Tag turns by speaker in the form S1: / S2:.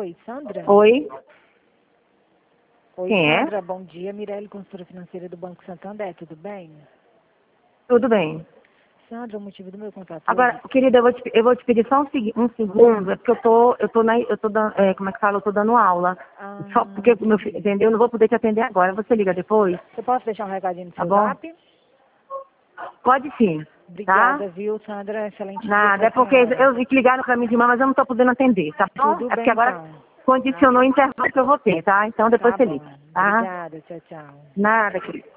S1: Oi, Sandra?
S2: Oi,
S1: Oi,
S2: quem é?
S1: Sandra, bom dia. Mirelle, consultora financeira do Banco Santander, tudo bem?
S2: Tudo bem.
S1: Sandra, o motivo do meu contato
S2: Agora,
S1: hoje...
S2: querida, eu vou te pedir só um segundo, é porque como é que fala? Eu tô dando aula. Só porque, meu filho,
S1: Entendi.
S2: entendeu? Eu não vou poder te atender agora. Você liga depois,
S1: Eu posso deixar um recadinho no
S2: tá
S1: seu
S2: bom?
S1: zap?
S2: Pode sim, tá?
S1: Obrigada, viu, Sandra? Excelente dia
S2: Nada,
S1: para
S2: é
S1: a
S2: porque
S1: senhora.
S2: eu vi que ligaram pra mim de manhã, mas eu não tô podendo atender, tá bom?
S1: Tudo
S2: É porque
S1: bem,
S2: agora
S1: então.
S2: condicionou o intervalo que eu vou ter, tá? Então depois
S1: Tá
S2: você
S1: bom.
S2: liga, tá?
S1: Obrigada, tchau, tchau.
S2: Nada, querida.